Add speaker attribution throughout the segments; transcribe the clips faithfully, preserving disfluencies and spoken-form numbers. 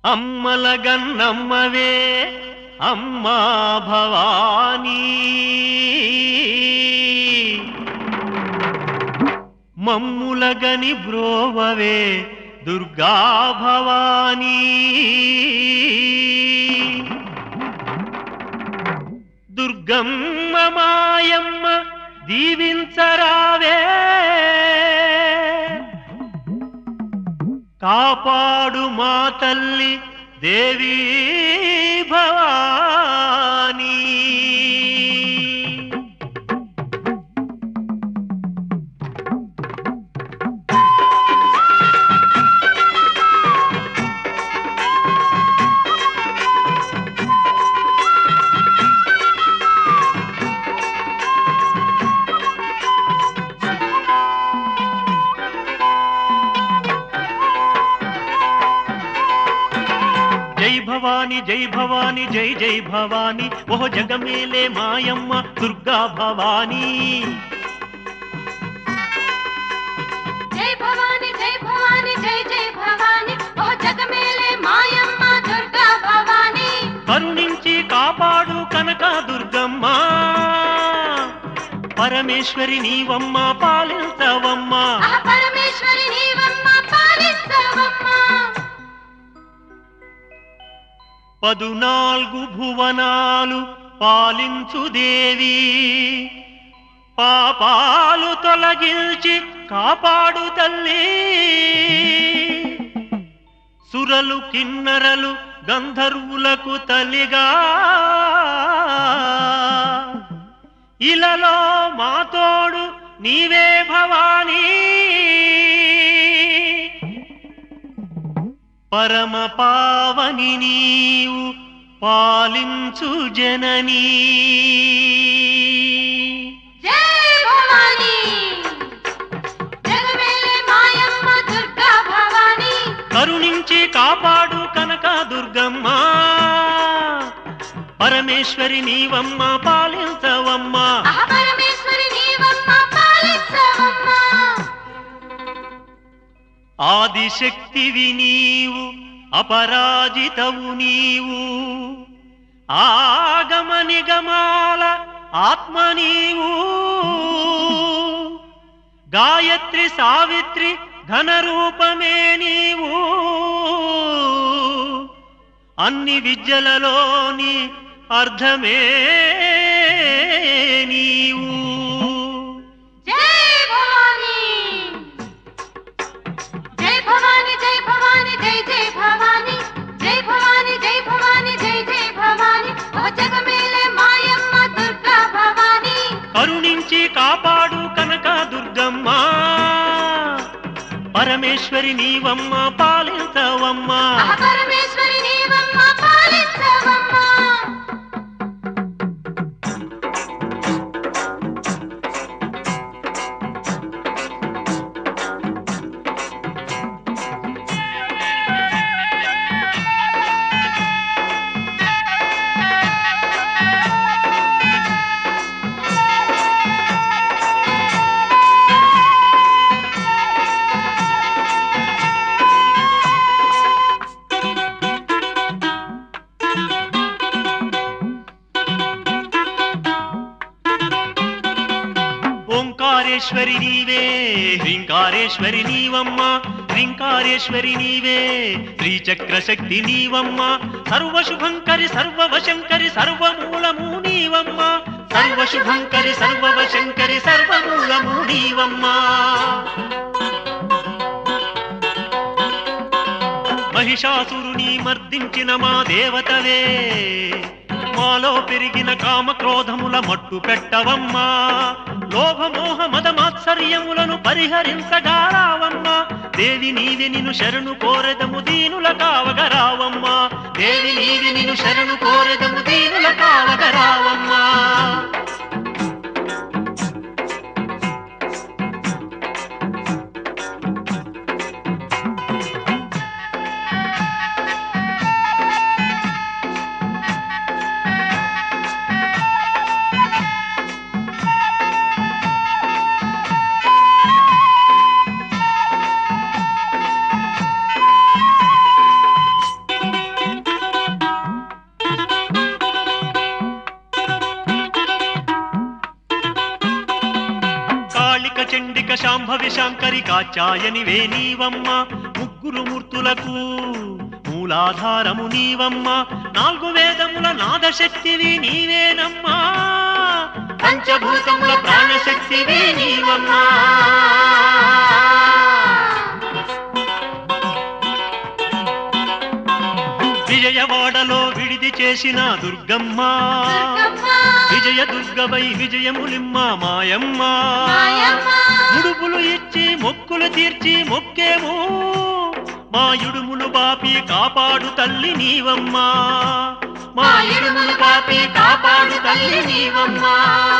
Speaker 1: అమ్మల గన్నమ్మవే అమ్మా భవానీ మమ్ములగని బ్రోవవే దుర్గా భవానీ దుర్గమ్మ మాయమ్మ దీవించరావే కాపాడు మా తల్లి దేవీ భవానీ జై భవాని జై భవాని జై జై భవాని ఓహో జగమేలే మాయమ్మ దుర్గా భవానీ
Speaker 2: జై భవాని జై భవాని జై జై భవాని ఓ జగమేలే మాయమ్మ దుర్గా భవాని
Speaker 1: కరుణించి కాపాడు కనక దుర్గమ్మ పరమేశ్వరి నీవమ్మ పాలించవమ్మ
Speaker 2: ఆ పరమేశ్వరి నీవమ్మ పాలించవమ్మ
Speaker 1: పదునాల్గు భువనాలు పాలించు దేవి పాపాలు తొలగించి కాపాడు తల్లి సురలు కిన్నరలు గంధర్వులకు తల్లిగా ఇలలో మాతోడు నీవే భవానీ పరమ పావని నీవు పాలించు జననీ
Speaker 2: జై భవాని జగమేలే మాయమ్మ దుర్గా భవాని
Speaker 1: కరుణించి కాపాడు కనక దుర్గమ్మ పరమేశ్వరి నీవమ్మ పాలించవమ్మ
Speaker 2: ఆ పరమేశ్వరి నీవమ్మ పాలించవమ్మ
Speaker 1: ఆదిశక్తివి నీవు అపరాజితవు నీవు ఆగమ నిగమాల ఆత్మ నీవు గాయత్రి సావిత్రి ఘనరూపమే నీవు అన్ని విద్యలలోని అర్థమే నీవు
Speaker 2: జై భవాని జై భవాని జై భవాని జై జై భవాని జై భవాని జై భవాని జై జై భవాని ఓ జగమేలే మాయమ్మ దుర్గా భవాని
Speaker 1: కరుణించి కాపాడు కనక దుర్గమ్మ పరమేశ్వరి నీవమ్మ పాలించవమ్మ
Speaker 2: ఆ పరమేశ్వరి నీవమ్మ పాలించవమ్మ
Speaker 1: ఓంకారేశ్వరి నీవే హ్రీంకారేశ్వరి నీవమ్మ హ్రీంకారేశ్వరి నీవే శ్రీచక్ర శక్తి నీవమ్మ సర్వశుభంకరి సర్వవశంకరి సర్వమూలము నీవమ్మ సర్వశుభంకరి సర్వవశంకరి సర్వమూలము నీవమ్మ మహిషాసురుని మర్దించిన మా దేవతవే మాలో పెరిగిన కామక్రోధముల మట్టు పెట్టవమ్మా లోభమోహ మదమాత్సర్యములను పరిహరించగారావమ్మా దేవి నీవి నిన్ను శరణు కోరెదము దీనుల కావగరావమ్మా దేవి నీవి నిన్ను శరణు కోరెదము దీనుల కావగరావమ్మా శాంభవి శాంకరి కాచాయని వేణీవమ్మ ముగ్గురు మూర్తులకు మూలాధారము నీవమ్మ నాలుగు వేదముల నాదశక్తివి నీవేనమ్మా పంచభూతముల ప్రాణశక్తివి నీవమ్మా విజయవాడలో విడిది చేసిన దుర్గమ్మ విజయ దుర్గవై విజయములిమ్మ మాయమ్మ ముడుపులు ఇచ్చి మొక్కులు తీర్చి మొక్కేము మా ఇడుములు బాపి కాపాడు తల్లి నీవమ్మా మా ఇడుములు బాపి కాపాడు తల్లి నీవమ్మా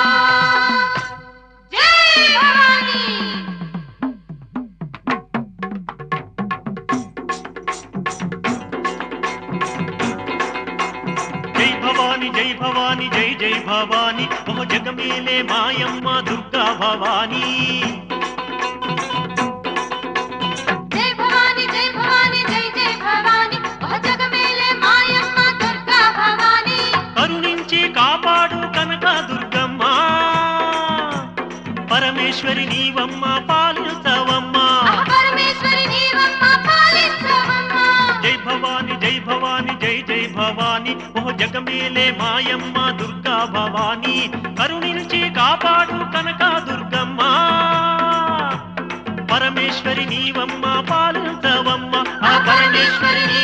Speaker 1: జై భవాని జై భవాని జై జై భవాని ఓ జగమేలే మాయమ్మ దుర్గా భవాని
Speaker 2: జై భవాని జై భవాని జై జై భవాని ఓ జగమేలే మాయమ్మ దుర్గా భవాని
Speaker 1: కరుణించి కాపాడు కనక దుర్గమ్మ పరమేశ్వరి నీవమ్మ పాలించవమ్మ
Speaker 2: పరమేశ్వరి నీవమ్మ పాలించవమ్మ
Speaker 1: జై భవాని జై భవాని జై జై భవాని ఓ జగమేలే మాయమ్మ దుర్గా భవాని కరుణించి కాపాడు కనక దుర్గమ్మ పరమేశ్వరి నీవమ్మ పాలించవమ్మ ఆ పరమేశ్వరి